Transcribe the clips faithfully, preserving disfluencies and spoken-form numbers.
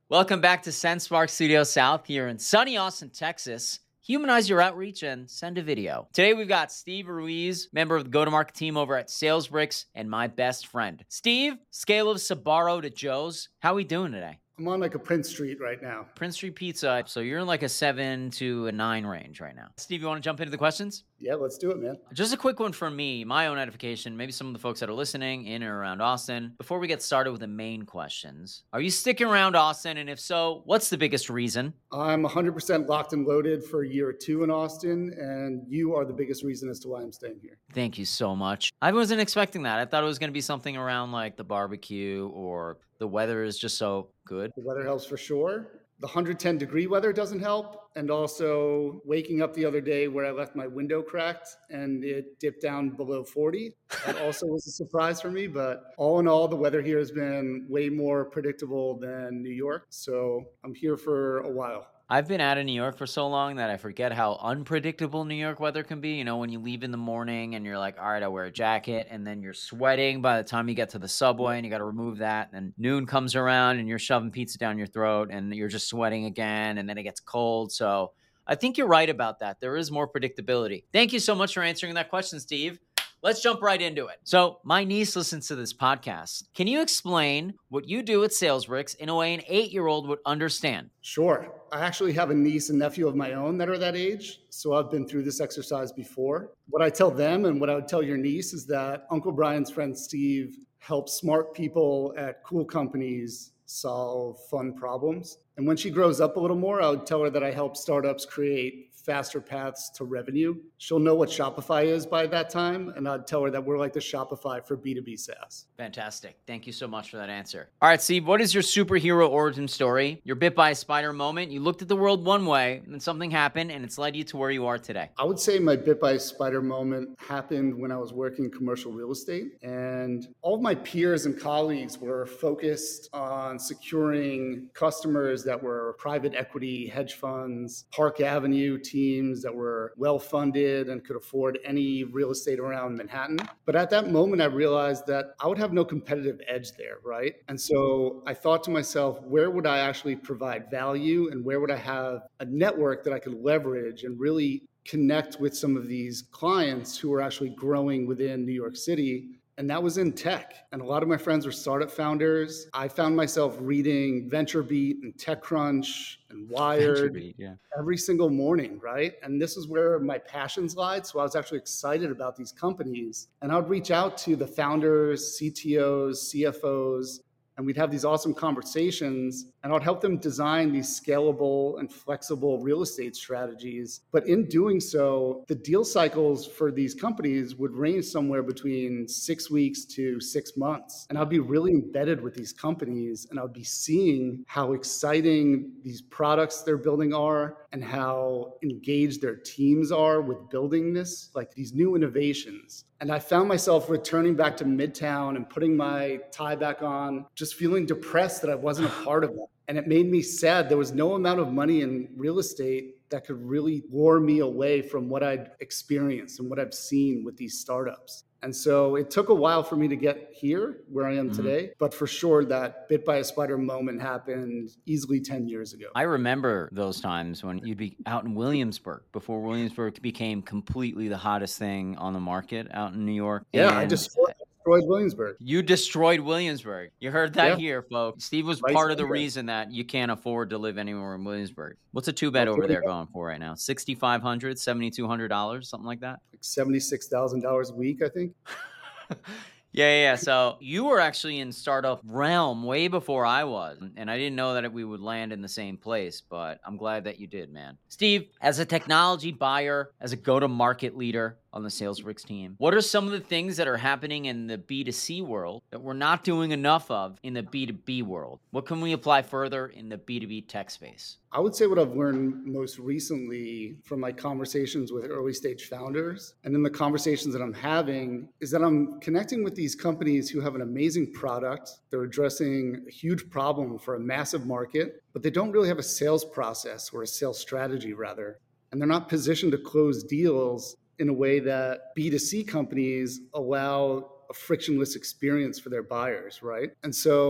Welcome back to SendSpark Studio South here in sunny Austin, Texas. Humanize your outreach and send a video. Today we've got Steve Ruiz, member of the go-to-market team over at SalesBricks, and my best friend. Steve, scale of Sbarro to Joe's, how are we doing today? I'm on like a Prince Street right now. Prince Street Pizza. So you're in like a seven to a nine range right now. Steve, you want to jump into the questions? Yeah, let's do it, man. Just a quick one from me, my own edification, maybe some of the folks that are listening in and around Austin. Before we get started with the main questions, are you sticking around Austin? And if so, what's the biggest reason? I'm one hundred percent locked and loaded for year two in Austin, and you are the biggest reason as to why I'm staying here. Thank you so much. I wasn't expecting that. I thought it was going to be something around like the barbecue or the weather is just so good. The weather helps for sure. The one hundred ten degree weather doesn't help. And also waking up the other day where I left my window cracked and it dipped down below forty. That also was a surprise for me. But all in all, the weather here has been way more predictable than New York. So I'm here for a while. I've been out of New York for so long that I forget how unpredictable New York weather can be. You know, when you leave in the morning and you're like, all right, I wear a jacket, and then you're sweating by the time you get to the subway and you got to remove that. And noon comes around and you're shoving pizza down your throat and you're just sweating again, and then it gets cold. So I think you're right about that. There is more predictability. Thank you so much for answering that question, Steve. Let's jump right into it. So my niece listens to this podcast. Can you explain what you do at SalesBricks in a way an eight-year-old would understand? Sure. I actually have a niece and nephew of my own that are that age. So I've been through this exercise before. What I tell them and what I would tell your niece is that Uncle Brian's friend Steve helps smart people at cool companies solve fun problems. And when she grows up a little more, I would tell her that I help startups create faster paths to revenue. She'll know what Shopify is by that time, and I'd tell her that we're like the Shopify for B two B SaaS. Fantastic. Thank you so much for that answer. All right, Steve, what is your superhero origin story? You're bit by a spider moment. You looked at the world one way, and then something happened, and it's led you to where you are today. I would say my bit by a spider moment happened when I was working commercial real estate, and all of my peers and colleagues were focused on securing customers that were private equity, hedge funds, Park Avenue teams that were well-funded and could afford any real estate around Manhattan. But at that moment, I realized that I would have no competitive edge there, right? And so I thought to myself, where would I actually provide value and where would I have a network that I could leverage and really connect with some of these clients who are actually growing within New York City? And that was in tech. And a lot of my friends were startup founders. I found myself reading VentureBeat and TechCrunch and Wired VentureBeat, yeah. every single morning, right? And this is where my passions lied. So I was actually excited about these companies. And I would reach out to the founders, C T Os, C F Os, and we'd have these awesome conversations, and I'd help them design these scalable and flexible real estate strategies. But in doing so, the deal cycles for these companies would range somewhere between six weeks to six months. And I'd be really embedded with these companies, and I'd be seeing how exciting these products they're building are and how engaged their teams are with building this, like these new innovations. And I found myself returning back to Midtown and putting my tie back on, just feeling depressed that I wasn't a part of it. And it made me sad. There was no amount of money in real estate that could really lure me away from what I'd experienced and what I've seen with these startups. And so it took a while for me to get here where I am mm-hmm. today. But for sure, that bit by a spider moment happened easily ten years ago. I remember those times when you'd be out in Williamsburg before Williamsburg became completely the hottest thing on the market out in New York. Yeah, and I just destroyed Williamsburg. You destroyed Williamsburg. You heard that yeah. here, folks. Steve was Right part of the there. reason that you can't afford to live anywhere in Williamsburg. What's a two-bed over there going for right now? six thousand five hundred dollars, seven thousand two hundred dollars, something like that? Like seventy-six thousand dollars a week, I think. Yeah, yeah, yeah. So you were actually in startup realm way before I was, and I didn't know that we would land in the same place, but I'm glad that you did, man. Steve, as a technology buyer, as a go-to-market leader on the SalesBricks team, what are some of the things that are happening in the B two C world that we're not doing enough of in the B two B world? What can we apply further in the B two B tech space? I would say what I've learned most recently from my conversations with early stage founders and in the conversations that I'm having is that I'm connecting with these companies who have an amazing product. They're addressing a huge problem for a massive market, but they don't really have a sales process or a sales strategy rather. And they're not positioned to close deals in a way that B two C companies allow a frictionless experience for their buyers, right? And so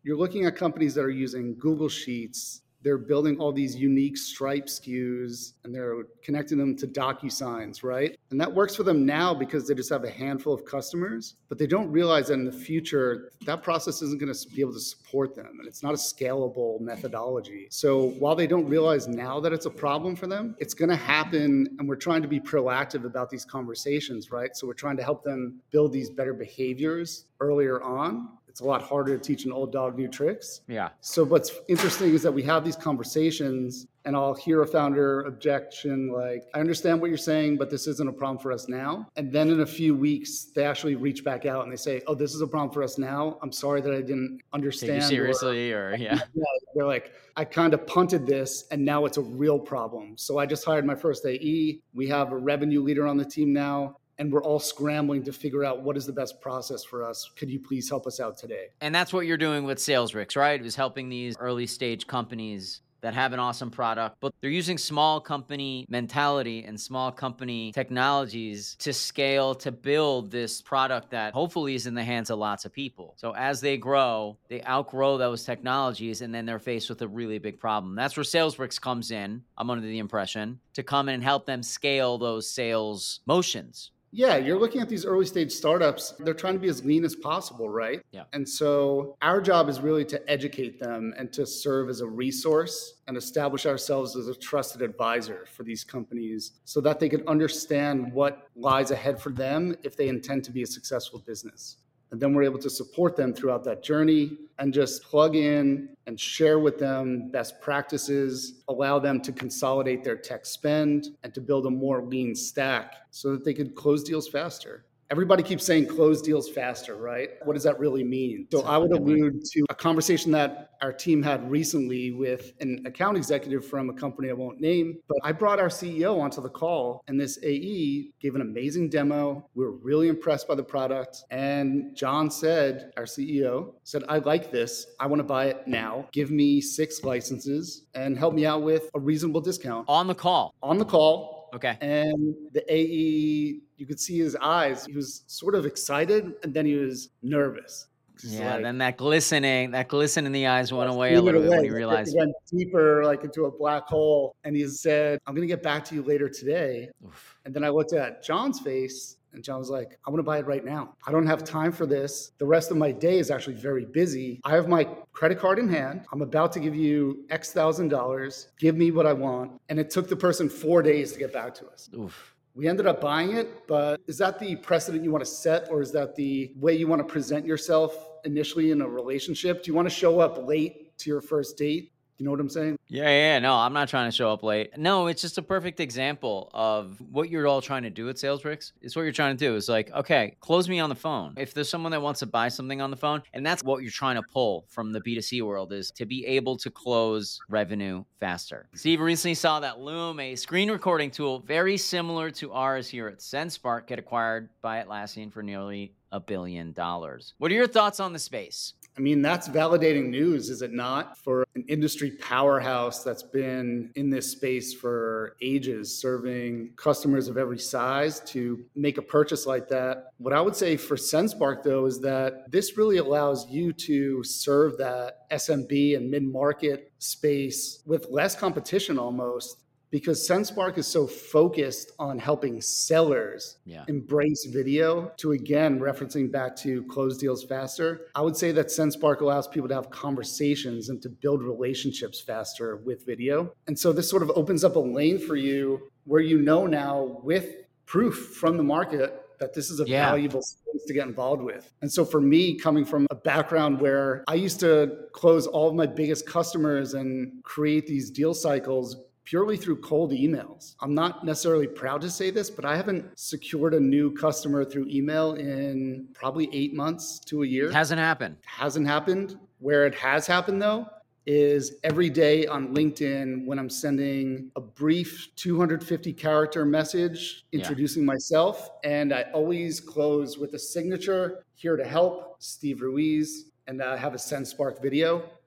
You're looking at companies that are using Google Sheets. They're building all these unique Stripe S K Us and they're connecting them to DocuSigns, right? And that works for them now because they just have a handful of customers, but they don't realize that in the future, that process isn't going to be able to support them. And it's not a scalable methodology. So while they don't realize now that it's a problem for them, it's going to happen. And we're trying to be proactive about these conversations, right? So we're trying to help them build these better behaviors earlier on. It's a lot harder to teach an old dog new tricks. Yeah. So what's interesting is that we have these conversations and I'll hear a founder objection like, I understand what you're saying, but this isn't a problem for us now. And then in a few weeks, they actually reach back out and they say, oh, this is a problem for us now. I'm sorry that I didn't understand. Take you seriously or, or yeah. yeah. They're like, I kind of punted this and now it's a real problem. So I just hired my first A E. We have a revenue leader on the team now. And we're all scrambling to figure out what is the best process for us. Could you please help us out today? And that's what you're doing with SalesBricks, right? It was helping these early stage companies that have an awesome product, but they're using small company mentality and small company technologies to scale, to build this product that hopefully is in the hands of lots of people. So as they grow, they outgrow those technologies and then they're faced with a really big problem. That's where SalesBricks comes in, I'm under the impression, to come in and help them scale those sales motions. Yeah, you're looking at these early stage startups. They're trying to be as lean as possible, right? Yeah. And so our job is really to educate them and to serve as a resource and establish ourselves as a trusted advisor for these companies so that they can understand what lies ahead for them if they intend to be a successful business. And then we're able to support them throughout that journey and just plug in and share with them best practices, allow them to consolidate their tech spend and to build a more lean stack so that they could close deals faster. Everybody keeps saying close deals faster, right? What does that really mean? So I would allude to a conversation that our team had recently with an account executive from a company I won't name, but I brought our C E O onto the call and this A E gave an amazing demo. We were really impressed by the product. And John said, our C E O said, I like this. I want to buy it now. Give me six licenses and help me out with a reasonable discount. On the call. On the call. Okay. And the A E, you could see his eyes. He was sort of excited and then he was nervous. Yeah, like, then that glistening, that glisten in the eyes went away a little bit when he realized. He went deeper, like into a black hole. And he said, I'm going to get back to you later today. Oof. And then I looked at John's face and John was like, I want to buy it right now. I don't have time for this. The rest of my day is actually very busy. I have my credit card in hand. I'm about to give you X thousand dollars. Give me what I want. And it took the person four days to get back to us. Oof. We ended up buying it, but is that the precedent you want to set, or is that the way you want to present yourself initially in a relationship? Do you want to show up late to your first date? You know what I'm saying? Yeah, yeah, no, I'm not trying to show up late. No, it's just a perfect example of what you're all trying to do at SalesBricks. It's what you're trying to do. It's like, okay, close me on the phone. If there's someone that wants to buy something on the phone, and that's what you're trying to pull from the B two C world, is to be able to close revenue faster. Steve recently saw that Loom, a screen recording tool very similar to ours here at SendSpark, get acquired by Atlassian for nearly a billion dollars. What are your thoughts on the space? I mean, that's validating news, is it not? For an industry powerhouse that's been in this space for ages, serving customers of every size, to make a purchase like that. What I would say for SendSpark, though, is that this really allows you to serve that S M B and mid-market space with less competition almost, because SendSpark is so focused on helping sellers yeah. embrace video. To, again, referencing back to close deals faster, I would say that SendSpark allows people to have conversations and to build relationships faster with video. And so this sort of opens up a lane for you where you know now with proof from the market that this is a yeah. valuable space to get involved with. And so for me, coming from a background where I used to close all of my biggest customers and create these deal cycles purely through cold emails. I'm not necessarily proud to say this, but I haven't secured a new customer through email in probably eight months to a year. It hasn't happened. Hasn't happened. Where it has happened, though, is every day on LinkedIn when I'm sending a brief two hundred fifty character message introducing yeah. myself. And I always close with a signature, here to help, Steve Ruiz, and I have a SendSpark video.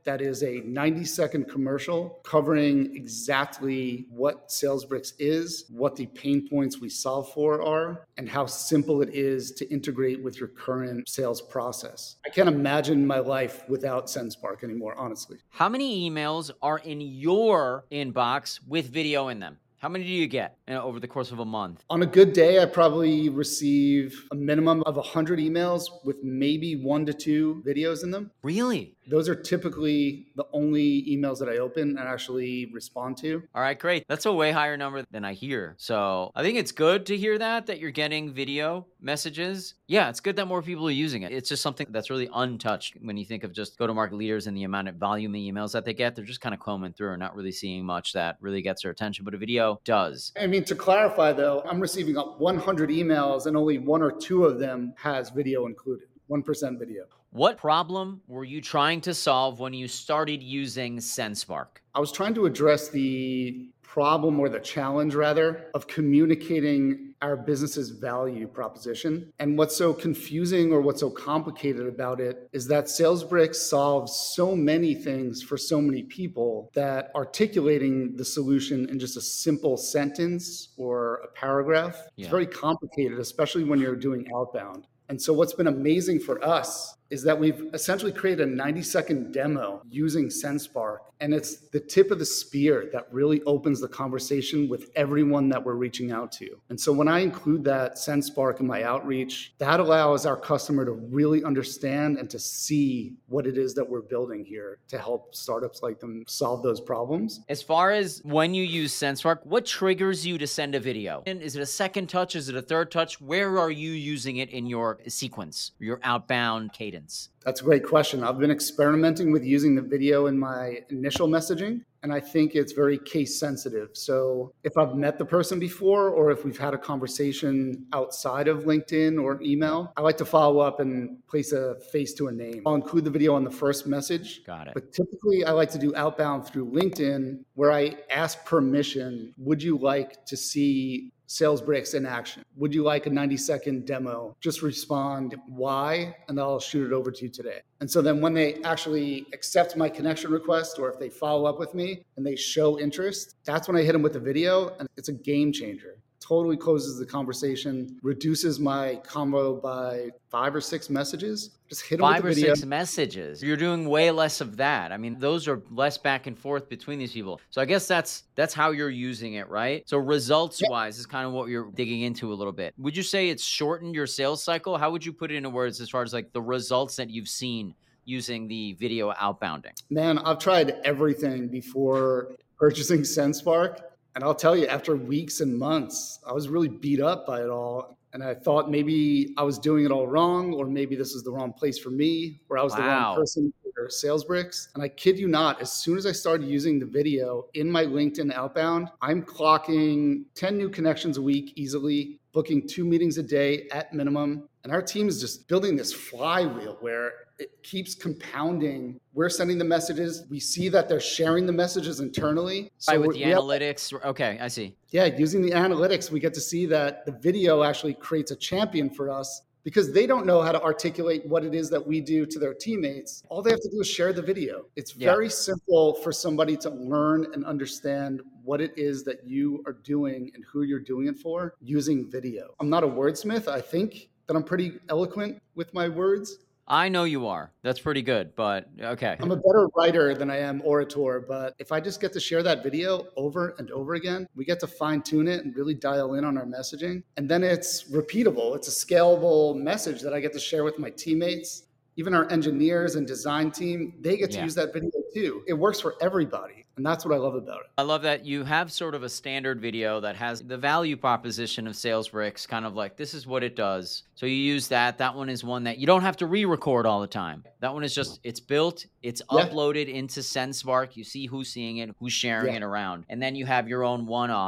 that is a ninety second commercial covering exactly what SalesBricks is, what the pain points we solve for are, and how simple it is to integrate with your current sales process. I can't imagine my life without SendSpark anymore, honestly. How many emails are in your inbox with video in them? How many do you get you know, over the course of a month? On a good day, I probably receive a minimum of one hundred emails with maybe one to two videos in them. Really? Those are typically the only emails that I open and actually respond to. All right, great. That's a way higher number than I hear. So I think it's good to hear that, that you're getting video messages. Yeah, it's good that more people are using it. It's just something that's really untouched when you think of just go-to-market leaders and the amount of volume of emails that they get. They're just kind of combing through and not really seeing much that really gets their attention, but a video does. I mean, to clarify though, I'm receiving up one hundred emails and only one or two of them has video included, one percent video. What problem were you trying to solve when you started using SendSpark? I was trying to address the problem, or the challenge rather, of communicating our business's value proposition. And what's so confusing or what's so complicated about it is that SalesBricks solves so many things for so many people that articulating the solution in just a simple sentence or a paragraph Yeah. is very complicated, especially when you're doing outbound. And so what's been amazing for us is that we've essentially created a ninety second demo using SendSpark. And it's the tip of the spear that really opens the conversation with everyone that we're reaching out to. And so when I include that SendSpark in my outreach, that allows our customer to really understand and to see what it is that we're building here to help startups like them solve those problems. As far as when you use SendSpark, what triggers you to send a video? And is it a second touch? Is it a third touch? Where are you using it in your sequence, your outbound cadence? That's a great question. I've been experimenting with using the video in my initial messaging, and I think it's very case sensitive. So if I've met the person before, or if we've had a conversation outside of LinkedIn or email, I like to follow up and place a face to a name. I'll include the video on the first message. Got it. But typically I like to do outbound through LinkedIn, where I ask permission, would you like to see SalesBricks in action? Would you like a ninety second demo? Just respond why, and I'll shoot it over to you today. And so then when they actually accept my connection request, or if they follow up with me and they show interest, that's when I hit them with the video, and it's a game changer. Totally closes the conversation, reduces my combo by five or six messages. Just hit them Five with or the video. six messages. You're doing way less of that. I mean, those are less back and forth between these people. So I guess that's that's how you're using it, right? So results wise is kind of what you're digging into a little bit. Would you say it's shortened your sales cycle? How would you put it into words as far as like the results that you've seen using the video outbounding? Man, I've tried everything before purchasing SendSpark. And I'll tell you, after weeks and months, I was really beat up by it all. And I thought maybe I was doing it all wrong, or maybe this is the wrong place for me, or I was the Wow. wrong person for SalesBricks. And I kid you not, as soon as I started using the video in my LinkedIn outbound, I'm clocking ten new connections a week easily, booking two meetings a day at minimum. And our team is just building this flywheel where it keeps compounding. We're sending the messages. We see that they're sharing the messages internally. So Right, with we the have- analytics. Okay, I see. yeah, using the analytics, we get to see that the video actually creates a champion for us, because they don't know how to articulate what it is that we do to their teammates. All they have to do is share the video. It's Yeah. very simple for somebody to learn and understand what it is that you are doing and who you're doing it for using video. I'm not a wordsmith. I think that I'm pretty eloquent with my words. I know you are. That's pretty good, but okay. I'm a better writer than I am orator, but if I just get to share that video over and over again, we get to fine tune it and really dial in on our messaging. And then it's repeatable. It's a scalable message that I get to share with my teammates. Even our engineers and design team, they get to Yeah. use that video too. It works for everybody. And that's what I love about it. I love that you have sort of a standard video that has the value proposition of SalesBricks, kind of like this is what it does. So you use that. That one is one that you don't have to re-record all the time. That one is just, it's built, it's Yeah. uploaded into SendSpark. You see who's seeing it, who's sharing Yeah. it around. And then you have your own one-offs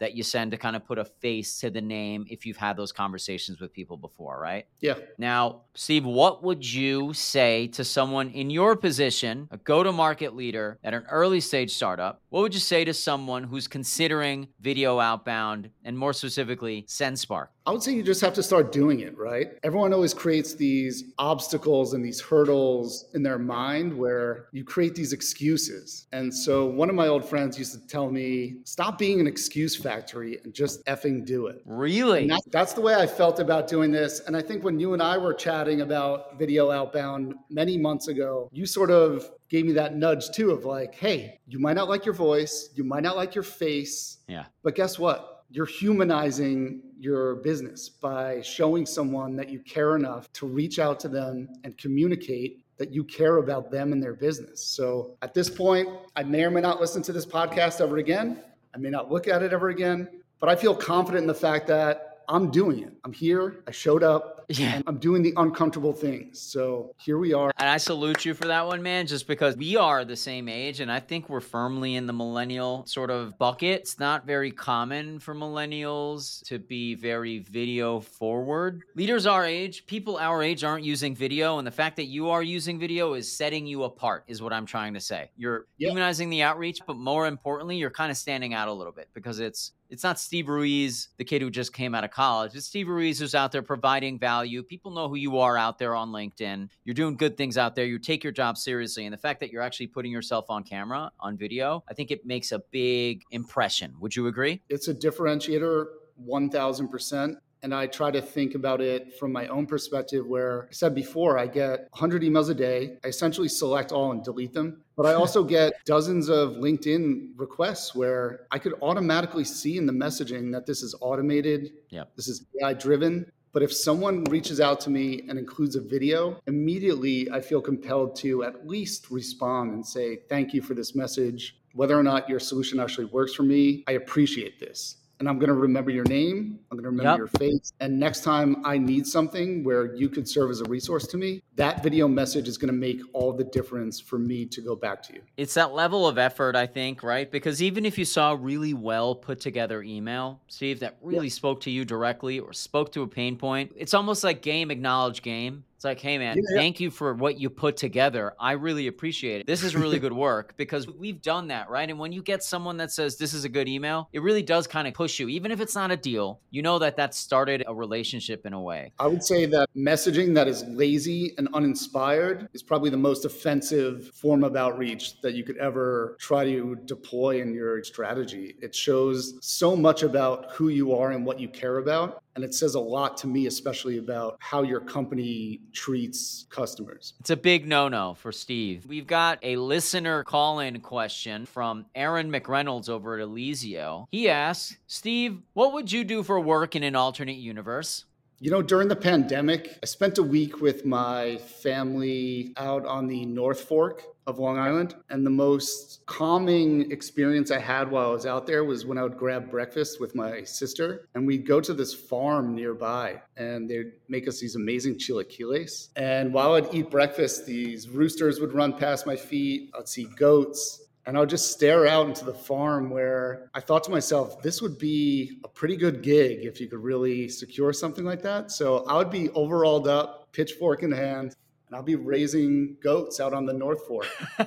that you send to kind of put a face to the name if you've had those conversations with people before, right? Yeah. Now, Steve, what would you say to someone in your position, a go-to-market leader at an early stage startup? What would you say to someone who's considering video outbound and more specifically SendSpark? I would say you just have to start doing it, right? Everyone always creates these obstacles and these hurdles in their mind where you create these excuses. And so one of my old friends used to tell me, stop being an excuse factory and just effing do it. Really? And that's, that's the way I felt about doing this. And I think when you and I were chatting about video outbound many months ago, you sort of gave me that nudge too of like, hey, you might not like your voice, you might not like your face, yeah, but guess what? You're humanizing your business by showing someone that you care enough to reach out to them and communicate that you care about them and their business. So at this point, I may or may not listen to this podcast ever again. I may not look at it ever again, but I feel confident in the fact that I'm doing it. I'm here. I showed up. Yeah. And I'm doing the uncomfortable things. So here we are. And I salute you for that one, man, just because we are the same age. And I think we're firmly in the millennial sort of bucket. It's not very common for millennials to be very video forward. Leaders our age, people our age aren't using video. And the fact that you are using video is setting you apart, is what I'm trying to say. You're yeah. humanizing the outreach, but more importantly, you're kind of standing out a little bit because it's It's not Steve Ruiz, the kid who just came out of college. It's Steve Ruiz who's out there providing value. People know who you are out there on LinkedIn. You're doing good things out there. You take your job seriously. And the fact that you're actually putting yourself on camera, on video, I think it makes a big impression. Would you agree? It's a differentiator, one thousand percent. And I try to think about it from my own perspective where I said before, I get one hundred emails a day. I essentially select all and delete them. But I also get dozens of LinkedIn requests where I could automatically see in the messaging that this is automated. Yep. This is A I driven. But if someone reaches out to me and includes a video, immediately I feel compelled to at least respond and say, thank you for this message. Whether or not your solution actually works for me, I appreciate this. And I'm going to remember your name. I'm going to remember yep. your face. And next time I need something where you could serve as a resource to me, that video message is going to make all the difference for me to go back to you. It's that level of effort, I think, right? Because even if you saw a really well put together email, Steve, that really yeah. spoke to you directly or spoke to a pain point, it's almost like game, acknowledge game. It's like, hey, man, yeah. thank you for what you put together. I really appreciate it. This is really good work because we've done that, right? And when you get someone that says this is a good email, it really does kind of push you. Even if it's not a deal, you know that that started a relationship in a way. I would say that messaging that is lazy and uninspired is probably the most offensive form of outreach that you could ever try to deploy in your strategy. It shows so much about who you are and what you care about. And it says a lot to me, especially about how your company treats customers. It's a big no-no for Steve. We've got a listener call-in question from Aaron McReynolds over at Elyzio. He asks, Steve, what would you do for work in an alternate universe? You know, during the pandemic, I spent a week with my family out on the North Fork of Long Island. And the most calming experience I had while I was out there was when I would grab breakfast with my sister and we'd go to this farm nearby and they'd make us these amazing chilaquiles. And while I'd eat breakfast, these roosters would run past my feet. I'd see goats. And I would just stare out into the farm where I thought to myself, this would be a pretty good gig if you could really secure something like that. So I would be overalled up, pitchfork in hand, and I'll be raising goats out on the North Fork.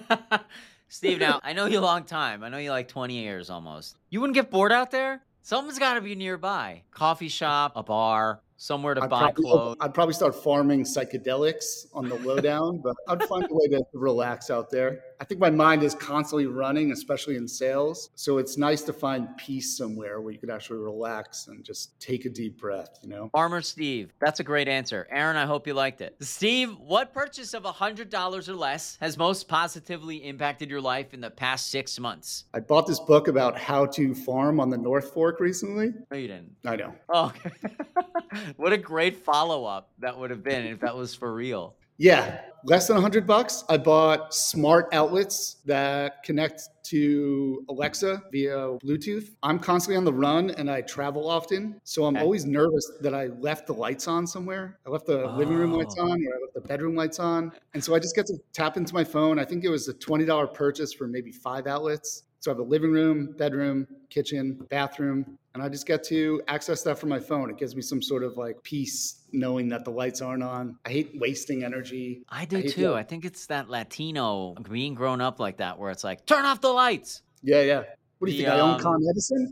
Steve, now, I know you a long time. I know you like twenty years almost. You wouldn't get bored out there? Something's got to be nearby. Coffee shop, a bar, somewhere to I'd buy probably, clothes. I'd probably start farming psychedelics on the lowdown, but I'd find a way to relax out there. I think my mind is constantly running, especially in sales. So it's nice to find peace somewhere where you could actually relax and just take a deep breath, you know? Farmer Steve, that's a great answer. Aaron, I hope you liked it. Steve, what purchase of one hundred dollars or less has most positively impacted your life in the past six months? I bought this book about how to farm on the North Fork recently. No, you didn't. I know. Oh, okay. What a great follow-up that would have been if that was for real. Yeah, less than a hundred bucks. I bought smart outlets that connect to Alexa via Bluetooth. I'm constantly on the run and I travel often. So I'm Okay. always nervous that I left the lights on somewhere. I left the living room lights Oh, on, or I left the bedroom lights on. And so I just get to tap into my phone. I think it was a twenty dollars purchase for maybe five outlets. So I have a living room, bedroom, kitchen, bathroom, and I just get to access that from my phone. It gives me some sort of like peace knowing that the lights aren't on. I hate wasting energy. I I do hate too. the I think it's that Latino being grown up like that, where it's like, turn off the lights. yeah, yeah. What do you The think? I own um Con Edison?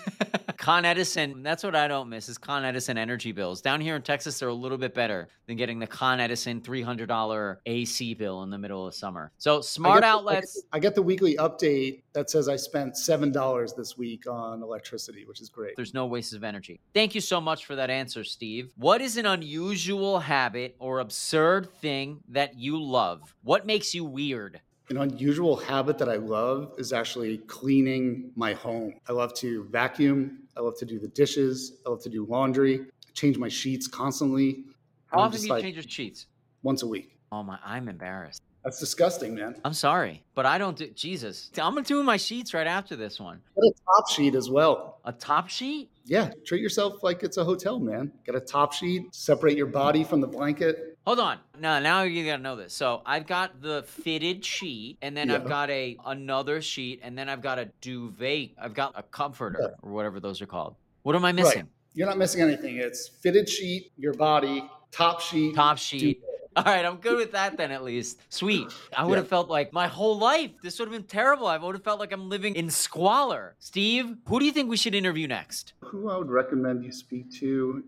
Con Edison, that's what I don't miss is Con Edison energy bills. Down here in Texas, they're a little bit better than getting the Con Edison three hundred dollars A C bill in the middle of summer. So I smart get, the, I, get the, outlets, I get the weekly update that says I spent seven dollars this week on electricity, which is great. there's no waste of energy. Thank you so much for that answer, Steve. What is an unusual habit or absurd thing that you love? What makes you weird? An unusual habit that I love is actually cleaning my home. I love to vacuum. I love to do the dishes. I love to do laundry. I change my sheets constantly. How And I'm often just do you like change your sheets? once a week. Oh my, I'm embarrassed. That's disgusting, man. I'm sorry, but I don't do, Jesus. I'm gonna do my sheets right after this one. Get a top sheet as well. A top sheet? Yeah, treat yourself like it's a hotel, man. Get a top sheet, separate your body from the blanket. Hold on. No, now you gotta know this. So I've got the fitted sheet, and then I've Yeah. got a another sheet, and then I've got a duvet. I've got a comforter or whatever those are called. What am I Right. missing? You're not missing anything. It's fitted sheet, your body, top sheet. Top duvet. sheet. All right, I'm good with that then at least. Sweet. I would Yeah. have felt like my whole life, this would have been terrible. I would have felt like I'm living in squalor. Steve, who do you think we should interview next? Who I would recommend you speak to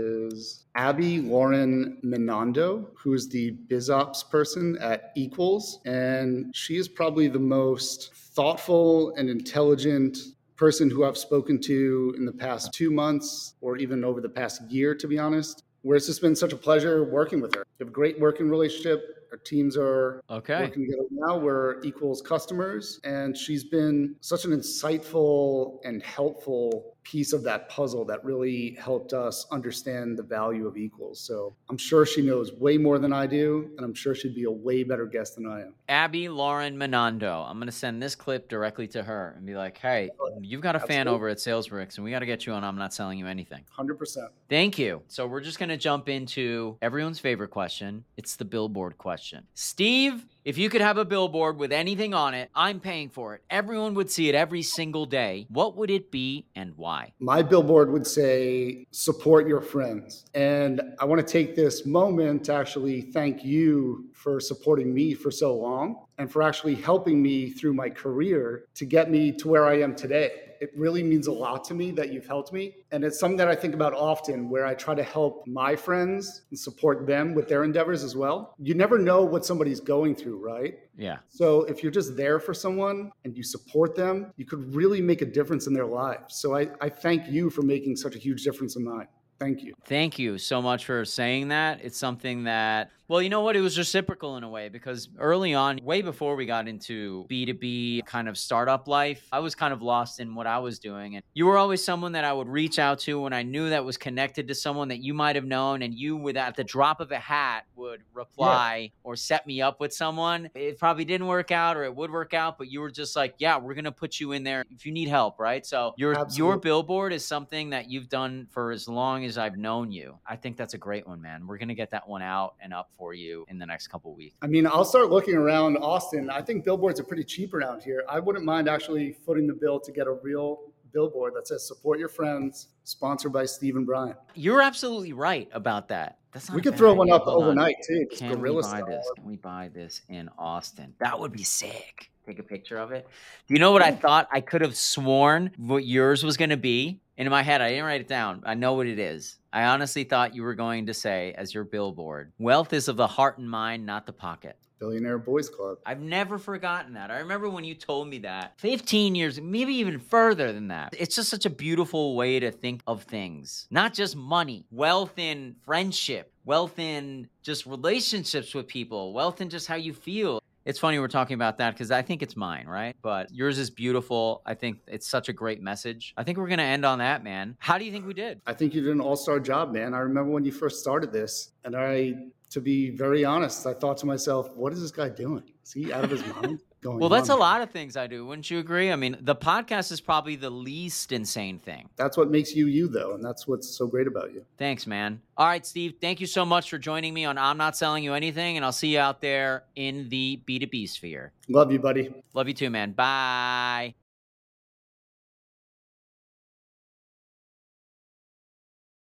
is Abby Lauren Menando, who is the BizOps person at Equals. And she is probably the most thoughtful and intelligent person who I've spoken to in the past two months or even over the past year, to be honest, where it's just been such a pleasure working with her. We have a great working relationship. Our teams are Okay. working together now. We're Equals customers, and she's been such an insightful and helpful piece of that puzzle that really helped us understand the value of Equals. So I'm sure she knows way more than I do, and I'm sure she'd be a way better guest than I am. Abby Lauren Menando. I'm going to send this clip directly to her and be like, hey, you've got a fan Absolutely. over at SalesBricks, and we got to get you on I'm Not Selling You Anything. one hundred percent. Thank you. So we're just going to jump into everyone's favorite question. It's the billboard question. Steve, if you could have a billboard with anything on it, I'm paying for it. Everyone would see it every single day. What would it be and why? My billboard would say, support your friends. And I want to take this moment to actually thank you for supporting me for so long and for actually helping me through my career to get me to where I am today. It really means a lot to me that you've helped me. And it's something that I think about often, where I try to help my friends and support them with their endeavors as well. You never know what somebody's going through, right? Yeah. So if you're just there for someone and you support them, you could really make a difference in their lives. So I, I thank you for making such a huge difference in mine. Thank you. Thank you so much for saying that. It's something that, well, you know what? It was reciprocal in a way, because early on, way before we got into B two B kind of startup life, I was kind of lost in what I was doing. And you were always someone that I would reach out to when I knew that was connected to someone that you might have known, and you, with at the drop of a hat, would reply or set me up with someone. It probably didn't work out, or it would work out, but you were just like, yeah, we're going to put you in there if you need help, right? So your your Absolutely. billboard is something that you've done for as long as I've known you. I think that's a great one, man. We're going to get that one out and up for you in the next couple of weeks. I mean, I'll start looking around Austin. I think billboards are pretty cheap around here. I wouldn't mind actually footing the bill to get a real billboard that says support your friends, sponsored by Steve and Brian. You're absolutely right about that. That's not We a could bad throw one idea. up Hold on. overnight too. Just Can we guerrilla buy style. this? Can we buy this in Austin? That would be sick. Take a picture of it. Do you know what I thought? I could have sworn what yours was going to be. In my head, I didn't write it down. I know what it is. I honestly thought you were going to say, as your billboard, wealth is of the heart and mind, not the pocket. Billionaire Boys Club. I've never forgotten that. I remember when you told me that fifteen years, maybe even further than that. It's just such a beautiful way to think of things. Not just money, wealth in friendship, wealth in just relationships with people, wealth in just how you feel. It's funny we're talking about that because I think it's mine, right? But yours is beautiful. I think it's such a great message. I think we're going to end on that, man. How do you think we did? I think you did an all-star job, man. I remember when you first started this, and I, to be very honest, I thought to myself, what is this guy doing? Is he out of his mind? Going Well, that's on a here? lot of things I do. Wouldn't you agree? I mean, the podcast is probably the least insane thing. That's what makes you you, though, and that's what's so great about you. Thanks, man. All right, Steve, thank you so much for joining me on I'm Not Selling You Anything, and I'll see you out there in the B two B sphere. Love you, buddy. Love you too, man. Bye.